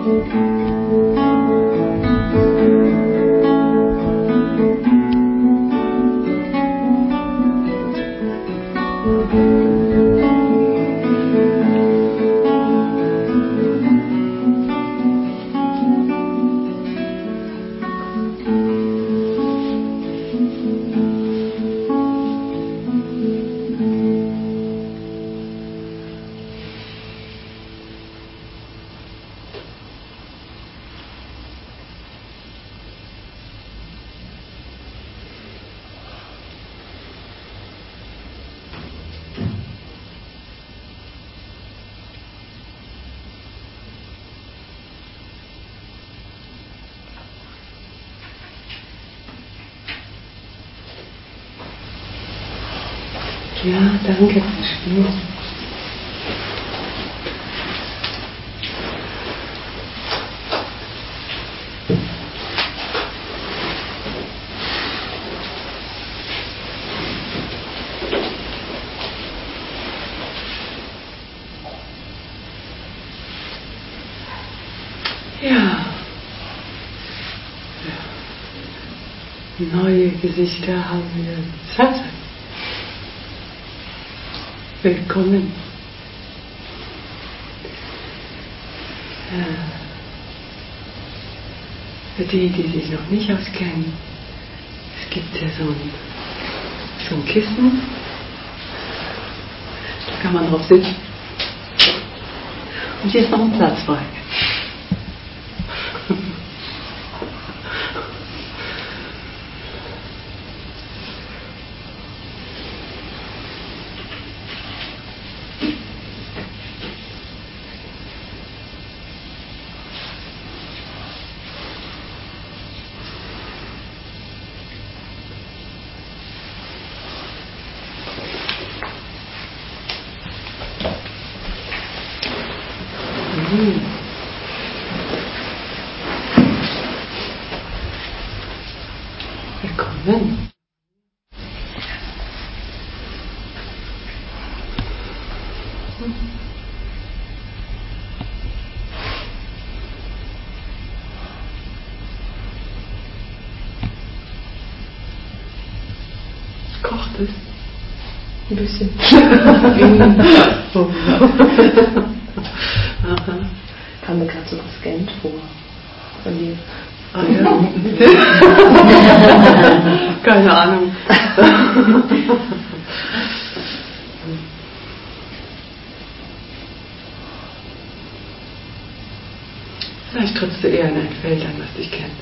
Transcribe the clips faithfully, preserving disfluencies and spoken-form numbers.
Ja, danke fürs Spiel. Ja. Neue Gesichter haben wir satt. Willkommen. Ja. Für die, die sich noch nicht auskennen, es gibt ja so ein, so ein Kissen, da kann man drauf sitzen. Und hier ist noch ein Platz frei. Willkommen. Kocht es? Ein bisschen. Aha. Kam mir gerade so gescannt vor. Von dir. Ah, ja. Keine Ahnung. Vielleicht trittst du eher in ein Feld an, was dich kennt.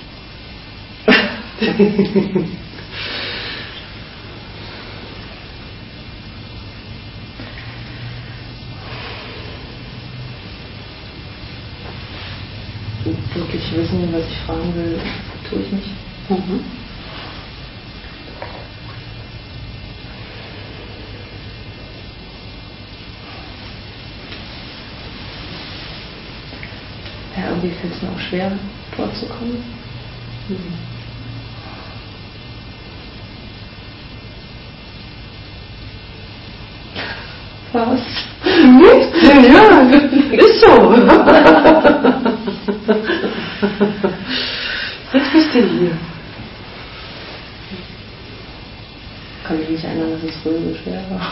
Wirklich wissen, was ich fragen will, tue ich nicht. Mhm. Ja, irgendwie fällt es mir auch schwer, vorzukommen. Mhm. Was? Nicht? Ja, ist so. Jetzt bist du hier. Kann mich nicht erinnern, dass es früher so schwer war.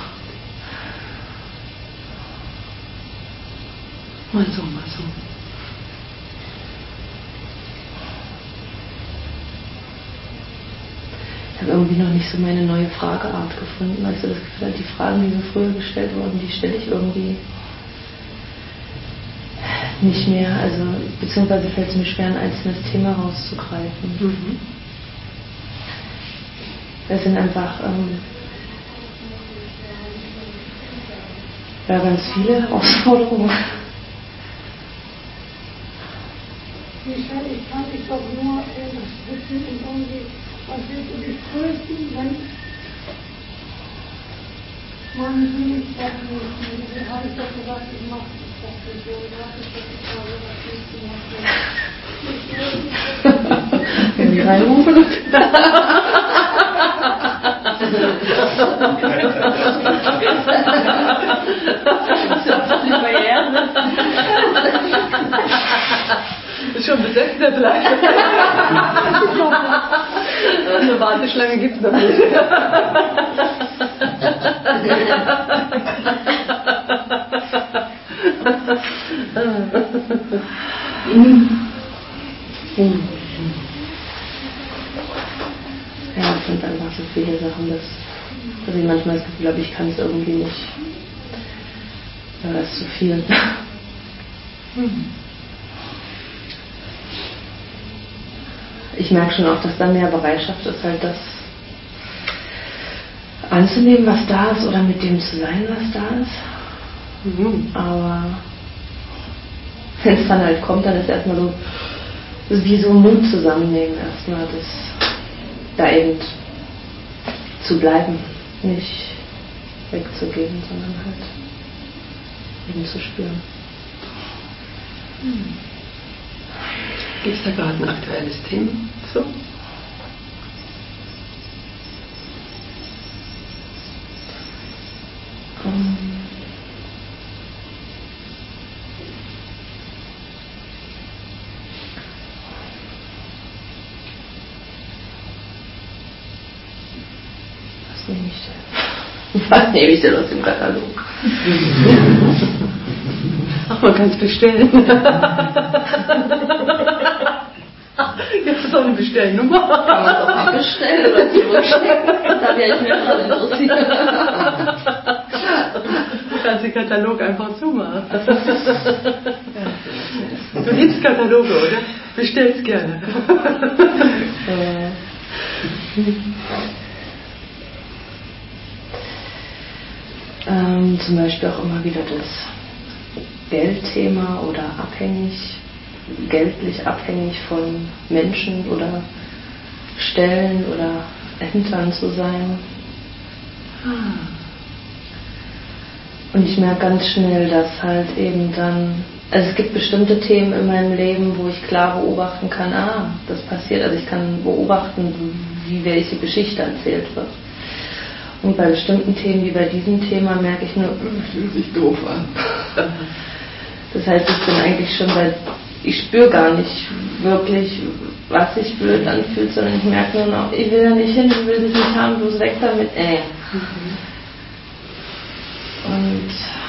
Mal so, mal so. Ich habe irgendwie noch nicht so meine neue Frageart gefunden. Also das Gefühl, die Fragen, die mir früher gestellt wurden, die stelle ich irgendwie nicht mehr. Also beziehungsweise fällt es mir schwer, ein einzelnes Thema rauszugreifen. Mhm. Das sind einfach ähm, ja, ganz viele Herausforderungen. Michelle, ich kann dich doch nur unterstützen und irgendwie, was willst du dich trösten, wenn man will ich doch nicht. Wie habe ich doch gesagt, ich mache es doch nicht. Und du hast doch gesagt, was willst du machen? Wenn die reinrufen. ist schon besetzt, der Platz. Eine Warteschlange gibt es noch nicht. Ja, es sind einfach so viele Sachen, dass, dass ich manchmal das Gefühl habe, ich kann es irgendwie nicht. Ja, es ist zu viel. Ich merke schon auch, dass da mehr Bereitschaft ist, halt das anzunehmen, was da ist, oder mit dem zu sein, was da ist. Mhm. Aber wenn es dann halt kommt, dann ist erstmal so, das ist wie so Mut zusammennehmen, erstmal das da eben zu bleiben, nicht wegzugehen, sondern halt eben zu spüren. Hm. Gibt es da gerade ein aktuelles Thema? So? Um. Was nehme ich denn? Was nehme ich denn aus dem Katalog? Ach, man kann es bestellen. Jetzt ist auch eine Bestellnummer. Kann man es auch mal bestellen oder zurückschicken? Da wäre ich mir gerade interessiert. Du kannst den Katalog einfach zumachen. Du liebst Kataloge, oder? Bestell's gerne. ähm, zum Beispiel auch immer wieder das Geldthema oder abhängig, geldlich abhängig von Menschen oder Stellen oder Ämtern zu sein. Und ich merke ganz schnell, dass halt eben dann, also es gibt bestimmte Themen in meinem Leben, wo ich klar beobachten kann, ah, das passiert, also ich kann beobachten, wie welche Geschichte erzählt wird. Und bei bestimmten Themen, wie bei diesem Thema, merke ich nur, es fühlt sich doof an. Das heißt, ich bin eigentlich schon bei, ich spüre gar nicht wirklich, was sich blöd anfühlt, sondern ich merke nur noch, ich will da nicht hin, ich will dich nicht haben, bloß weg damit, äh. Mhm. Und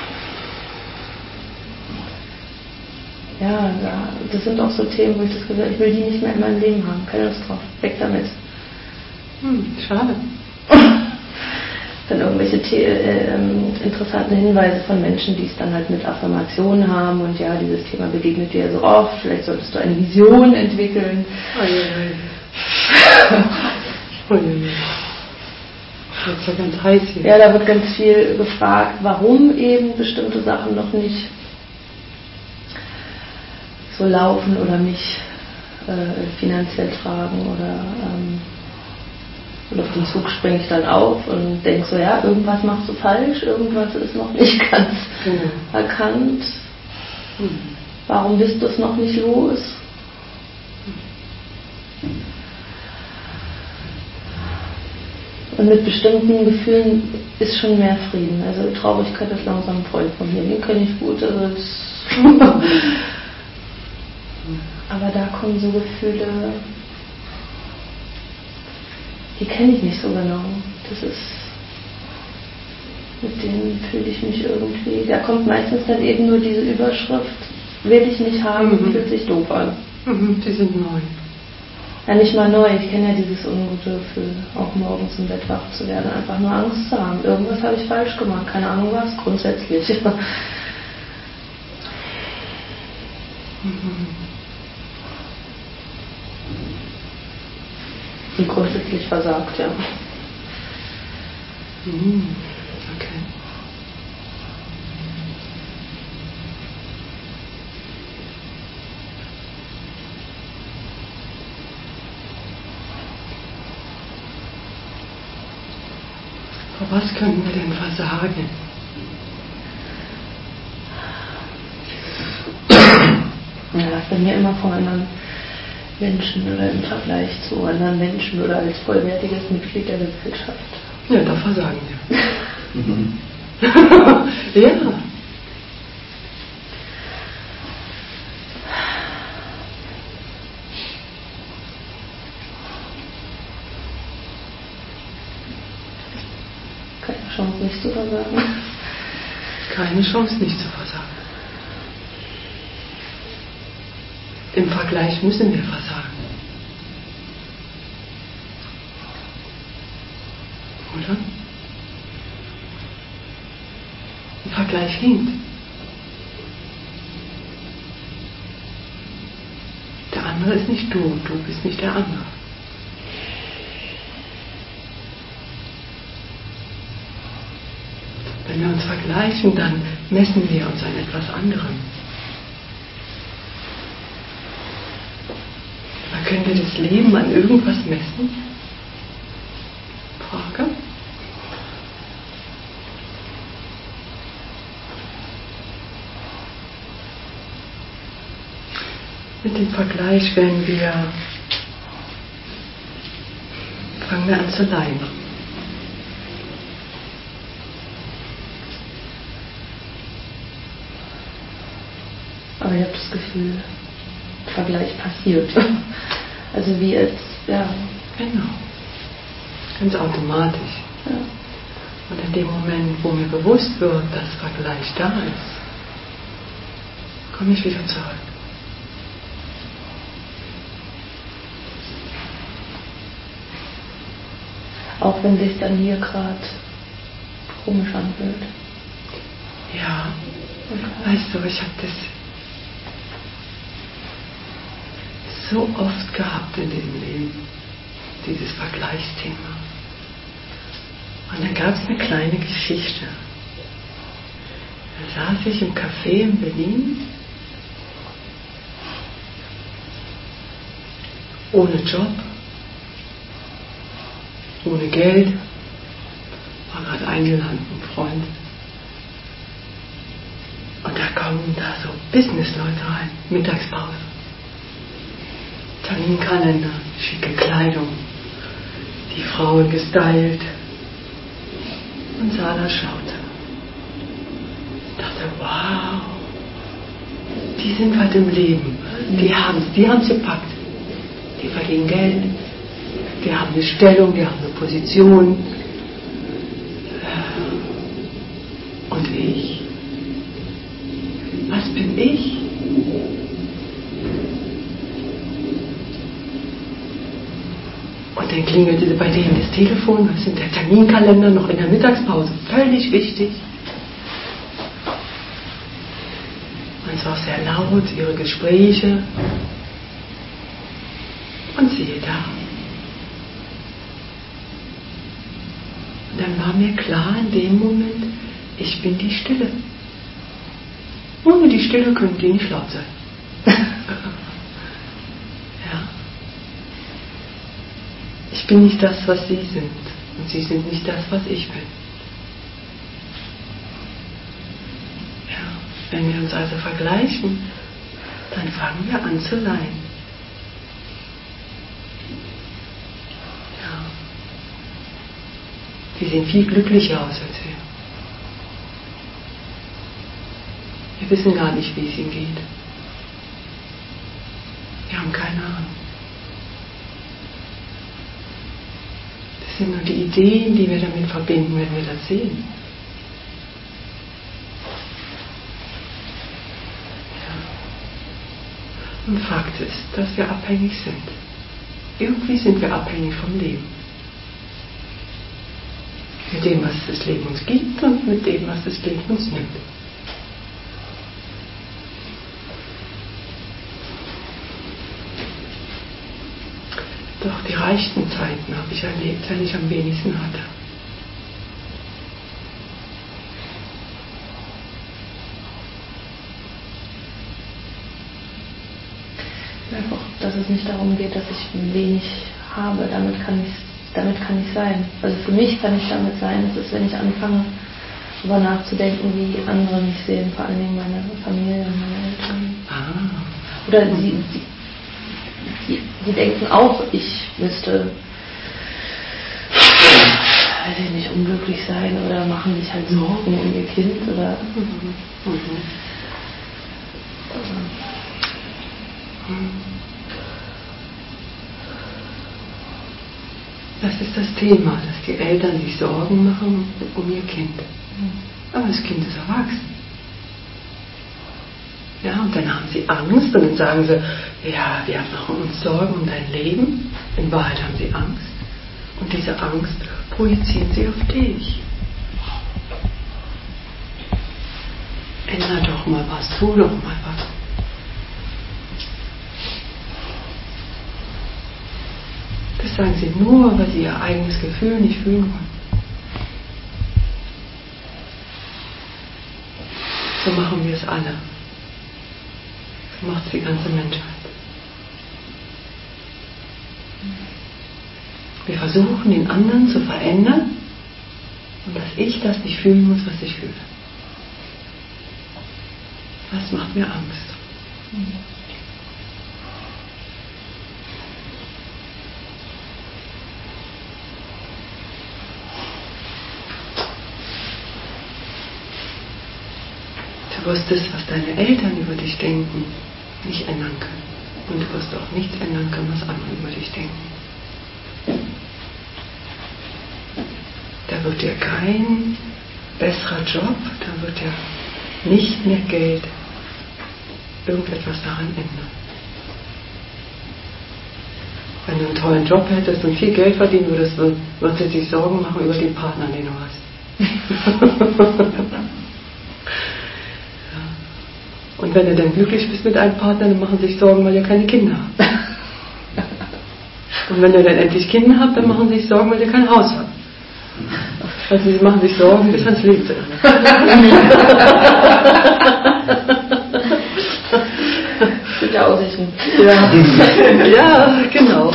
ja, das sind auch so Themen, wo ich das Gefühl habe, ich will die nicht mehr in meinem Leben haben, keine Lust drauf, weg damit. Hm, schade. Dann irgendwelche The- äh, interessanten Hinweise von Menschen, die es dann halt mit Affirmationen haben und ja, dieses Thema begegnet dir so oft, vielleicht solltest du eine Vision entwickeln. Ui, ui, ui. Das ist ja ganz heiß hier. Ja, da wird ganz viel gefragt, warum eben bestimmte Sachen noch nicht so laufen oder mich äh, finanziell tragen oder ähm, und auf den Zug springe ich dann auf und denke so, ja, irgendwas machst du falsch, irgendwas ist noch nicht ganz mhm. erkannt. Mhm. Warum bist du es noch nicht los? Und mit bestimmten Gefühlen ist schon mehr Frieden. Also Traurigkeit ist langsam ein Freund von mir, den kenne ich gut. Also aber da kommen so Gefühle, die kenne ich nicht so genau. Das ist, mit denen fühle ich mich irgendwie, da kommt meistens dann eben nur diese Überschrift, will ich nicht haben, mhm. fühlt sich doof an. Mhm, die sind neu. Ja, nicht mal neu, ich kenne ja dieses ungute Gefühl, auch morgens im Bett wach zu werden, einfach nur Angst zu haben. Irgendwas habe ich falsch gemacht, keine Ahnung was, grundsätzlich. Mhm. Und grundsätzlich versagt, ja. Mhm. Okay. Vor was können wir denn versagen? Ja, das ist bei mir immer vor anderen Menschen oder im Vergleich zu anderen Menschen oder als vollwertiges Mitglied der Gesellschaft. Ja, da versagen wir. Mhm. Ja. Chance nicht zu versagen. Keine Chance nicht zu versagen. Im Vergleich müssen wir versagen. Oder? Im Vergleich hinkt. Der andere ist nicht du, du bist nicht der andere. Wenn wir uns vergleichen, dann messen wir uns an etwas anderem. Aber können wir das Leben an irgendwas messen? Frage. Mit dem Vergleich, wenn wir fangen wir an zu leiden. Aber ich habe das Gefühl, Vergleich passiert. Also wie als, ja. Genau. Ganz automatisch. Ja. Und in dem Moment, wo mir bewusst wird, dass Vergleich da ist, komme ich wieder zurück. Auch wenn sich dann hier gerade komisch anfühlt. Ja. Okay. Weißt du, ich habe das so oft gehabt in diesem Leben, dieses Vergleichsthema. Und dann gab es eine kleine Geschichte. Da saß ich im Café in Berlin, ohne Job, ohne Geld, war gerade eingeladen vom Freund. Und da kommen da so Businessleute rein, Mittagspause. Terminkalender, schicke Kleidung, die Frauen gestylt. Und Sarah schaute. Ich dachte, wow, die sind halt im Leben. Die haben es die haben's gepackt. Die verdienen Geld, die haben eine Stellung, die haben eine Position. Und ich? Was bin ich? Und dann klingelte bei denen das Telefon, was in der Terminkalender noch in der Mittagspause, völlig wichtig. Und es war sehr laut, ihre Gespräche. Und siehe da. Und dann war mir klar in dem Moment, ich bin die Stille. Ohne die Stille können die nicht laut sein. Ja. Ich bin nicht das, was sie sind. Und sie sind nicht das, was ich bin. Ja. Wenn wir uns also vergleichen, dann fangen wir an zu leiden. Ja. Die sehen viel glücklicher aus als wir. Wir wissen gar nicht, wie es ihnen geht. Wir haben keine Ahnung. Das sind nur die Ideen, die wir damit verbinden, wenn wir das sehen. Ja. Und Fakt ist, dass wir abhängig sind. Irgendwie sind wir abhängig vom Leben. Mit dem, was das Leben uns gibt und mit dem, was das Leben uns nimmt. Doch die reichsten Zeiten habe ich erlebt, wenn ich am wenigsten hatte. Einfach, dass es nicht darum geht, dass ich wenig habe. Damit kann ich, damit kann ich sein. Also für mich kann ich damit sein, das ist, wenn ich anfange, darüber nachzudenken, wie andere mich sehen, vor allen Dingen meine Familie und meine Eltern. Ah. Oder sie, sie Die, die denken auch, ich müsste, weiß ich nicht, unglücklich sein oder machen sich halt Sorgen um ihr Kind oder. Mhm. Mhm. Das ist das Thema, dass die Eltern sich Sorgen machen um ihr Kind. Aber das Kind ist erwachsen. Ja, und dann haben sie Angst und dann sagen sie, ja, wir machen uns Sorgen um dein Leben. In Wahrheit haben sie Angst. Und diese Angst projizieren sie auf dich. Änder doch mal was, tu doch mal was. Das sagen sie nur, weil sie ihr eigenes Gefühl nicht fühlen wollen. So machen wir es alle. So macht es die ganze Menschheit. Wir versuchen, den anderen zu verändern und dass ich das nicht fühlen muss, was ich fühle. Das macht mir Angst. Du wirst es, was deine Eltern über dich denken, nicht ändern können. Und du wirst auch nichts ändern können, was andere über dich denken. Da wird dir kein besserer Job, da wird dir nicht mehr Geld irgendetwas daran ändern. Wenn du einen tollen Job hättest und viel Geld verdienen würdest, würdest du sich Sorgen machen über den Partner, den du hast. Und wenn du dann glücklich bist mit einem Partner, dann machen sie sich Sorgen, weil ihr keine Kinder habt. Und wenn ihr dann endlich Kinder habt, dann machen sie sich Sorgen, weil ihr kein Haus habt. Also sie machen sich Sorgen bis ans Lebensende. Gute Aussichten. Ja. Ja, genau.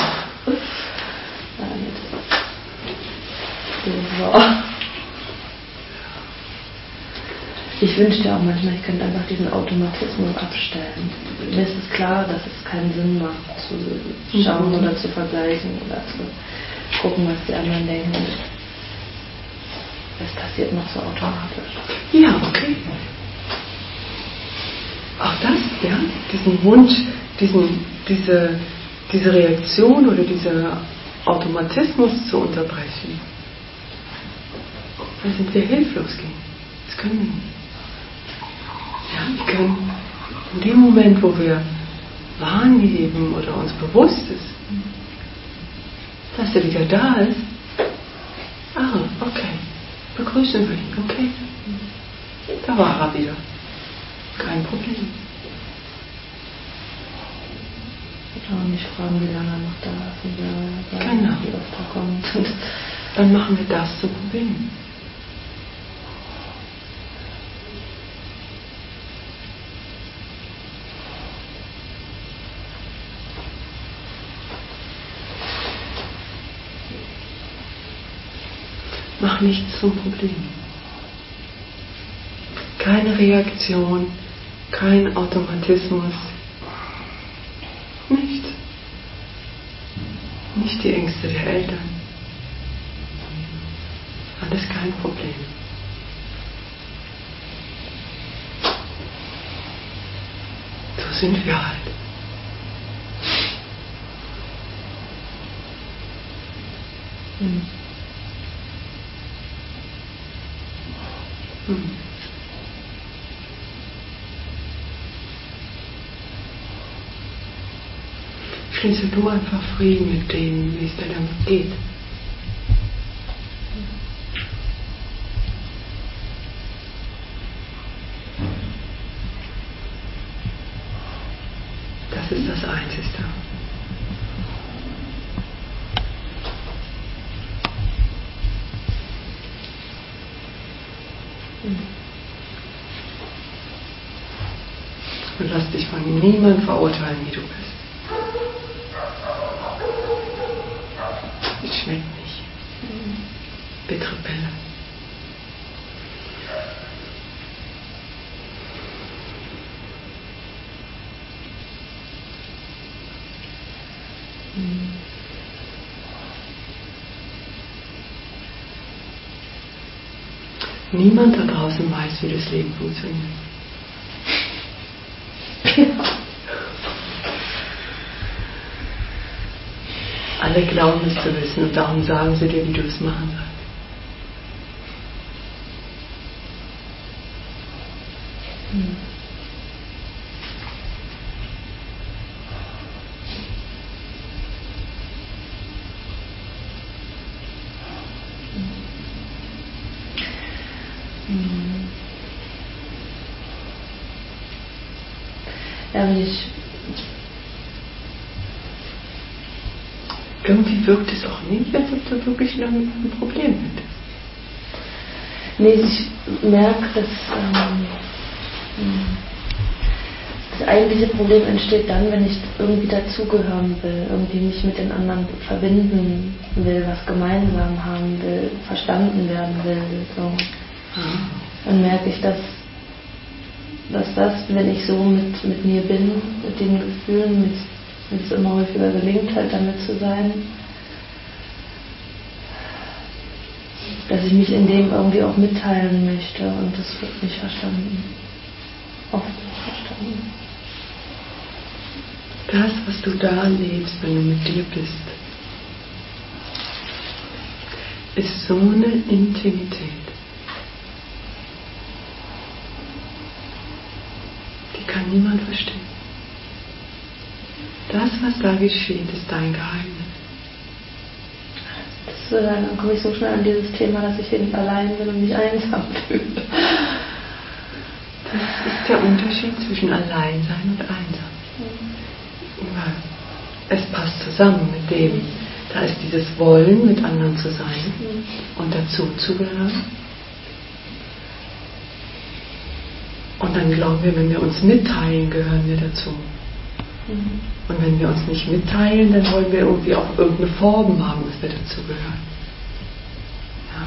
Ich wünschte auch manchmal, ich könnte einfach diesen Automatismus abstellen. Mir ist es klar, dass es keinen Sinn macht, zu schauen oder zu vergleichen oder zu gucken, was die anderen denken. Es passiert noch so automatisch. Ja, okay. Auch das, ja, diesen Wunsch, diesen, diese, diese Reaktion oder diesen Automatismus zu unterbrechen, da sind wir hilflos gegen. Das können wir nicht. Ja, wir können in dem Moment, wo wir wahrnehmen oder uns bewusst ist, dass er wieder da ist, ah, okay, begrüßen wir ihn, okay, da war er wieder, kein Problem. Und nicht fragen, wie lange er noch da ist und wer, genau. wie oft er kommt. Dann machen wir das zum Problem. Mach nichts zum Problem. Keine Reaktion, kein Automatismus, nichts. Nicht die Ängste der Eltern. Alles kein Problem. So sind wir halt. Hm. Hm. Schließe du einfach Frieden mit denen, wie es dir damit geht. Das ist das Einzige. Und lass dich von niemandem verurteilen, wie du bist. Es schmeckt nicht. Bittere Pille. Niemand da draußen weiß, wie das Leben funktioniert. Alle glauben es zu wissen und darum sagen sie dir, wie du es machen sollst. Hm. Ja, wenn ich irgendwie wirkt es auch nicht, als ob du wirklich ein Problem hättest. Nee, ich merke, dass ähm, das eigentliche Problem entsteht dann, wenn ich irgendwie dazugehören will, irgendwie mich mit den anderen verbinden will, was gemeinsam haben will, verstanden werden will. So. Dann merke ich, dass, dass das, wenn ich so mit, mit mir bin, mit den Gefühlen, mit, wenn es immer häufiger gelingt, halt damit zu sein, dass ich mich in dem irgendwie auch mitteilen möchte und das wird nicht verstanden. Oft nicht verstanden. Das, was du da erlebst, wenn du mit dir bist, ist so eine Intimität. Die kann niemand verstehen. Das, was da geschieht, ist dein Geheimnis. Das, äh, dann komme ich so schnell an dieses Thema, dass ich hier nicht allein bin und mich einsam fühle. Das ist der Unterschied zwischen Alleinsein und Einsam. Ja. Es passt zusammen mit dem, da ist dieses Wollen, mit anderen zu sein und dazu zu gehören. Und dann glauben wir, wenn wir uns mitteilen, gehören wir dazu. Mhm. Und wenn wir uns nicht mitteilen, dann wollen wir irgendwie auch irgendeine Form haben, dass wir dazu gehören. Ja?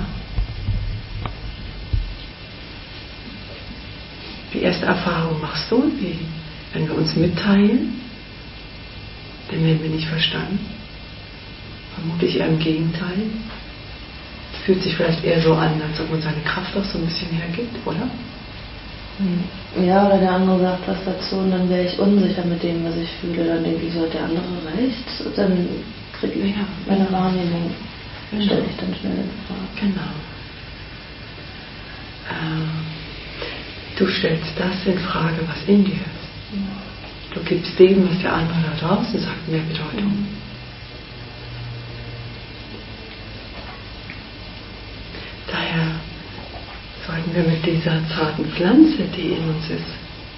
Die erste Erfahrung machst du, wie, wenn wir uns mitteilen, dann werden wir nicht verstanden. Vermutlich eher im Gegenteil. Es fühlt sich vielleicht eher so an, als ob man seine Kraft auch so ein bisschen hergibt, oder? Ja, oder der andere sagt was dazu und dann wäre ich unsicher mit dem, was ich fühle. Dann denke ich so, hat der andere recht? Und dann kriege ich ja meine Wahrnehmung, genau. Stelle ich dann schnell in Frage. Genau. Ähm, du stellst das in Frage, was in dir ist. Ja. Du gibst dem, was der andere da draußen sagt, mehr Bedeutung. Mhm. Daher sollten wir mit dieser zarten Pflanze, die in uns ist,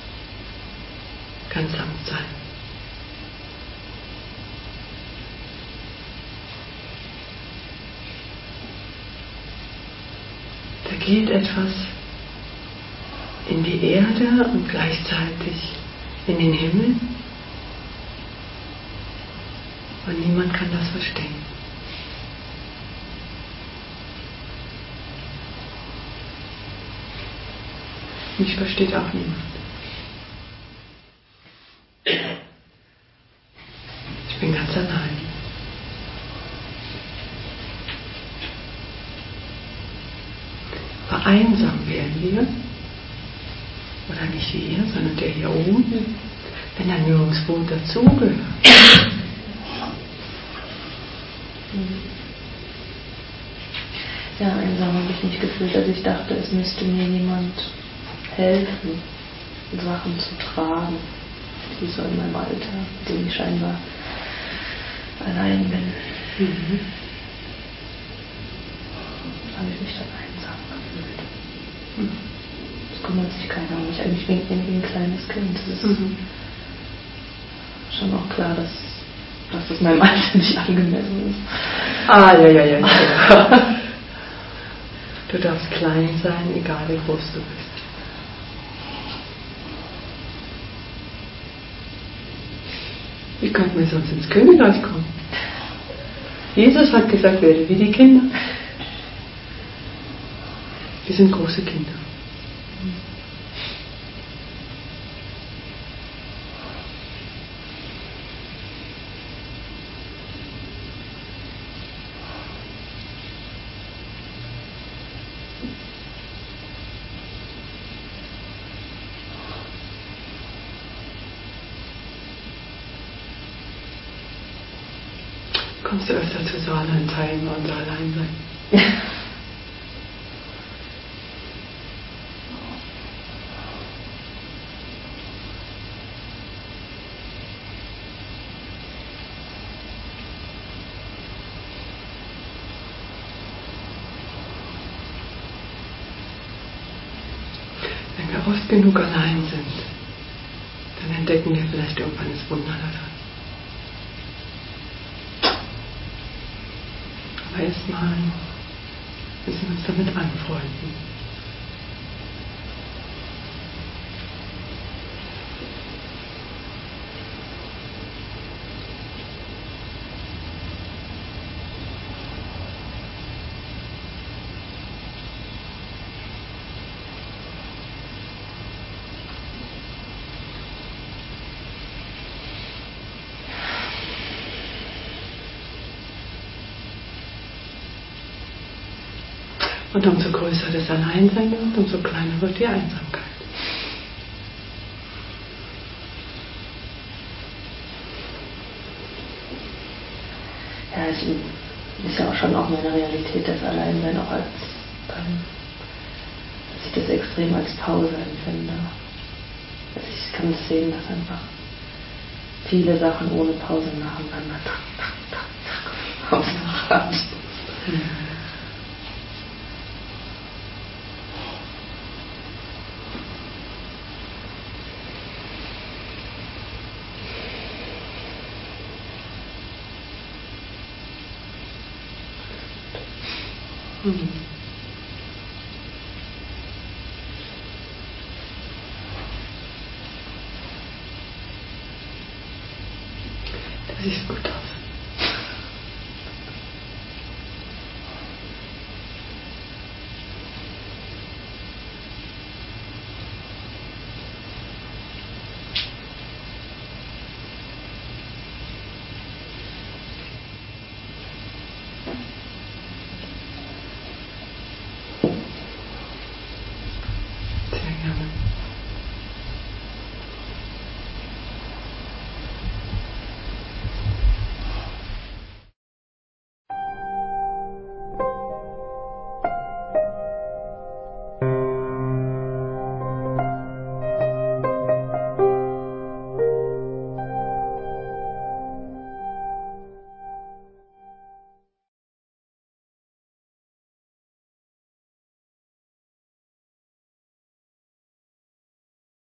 ganz sanft sein. Da geht etwas in die Erde und gleichzeitig in den Himmel. Und niemand kann das verstehen. Mich versteht auch niemand. Ich bin ganz allein. Aber einsam werden wir, oder nicht wir, sondern der hier oben, wenn er nirgendwo dazugehört. Ja, einsam habe ich nicht gefühlt, dass ich dachte, es müsste mir jemand helfen, Sachen zu tragen, die so in meinem Alter, mit dem ich scheinbar allein bin. Mhm. Habe ich mich dann einsam gefühlt. Mhm. Es kümmert sich keiner um mich, eigentlich wie ein kleines Kind. Das ist mhm. schon auch klar, dass, dass das meinem Alter nicht angemessen ist. Ah, ja, ja, ja. ja. Du darfst klein sein, egal wie groß du bist. Wie könnten wir sonst ins Königreich kommen? Jesus hat gesagt, werde wie die Kinder. Wir sind große Kinder. Kommst du öfter zu Sala in Teilen und allein sein? Wenn wir oft genug allein sind, dann entdecken wir vielleicht irgendwann das Wunder daran. Aber erstmal müssen wir uns damit anfreunden. Und umso größer das Alleinsein wird, umso kleiner wird die Einsamkeit. Ja, es ist ja auch schon auch meine Realität, das Alleinsein auch als, ähm, dass ich das extrem als Pause empfinde. Also ich kann es sehen, dass einfach viele Sachen ohne Pause nacheinander aufs Rad. Mhm. Mhm. Das ist gut.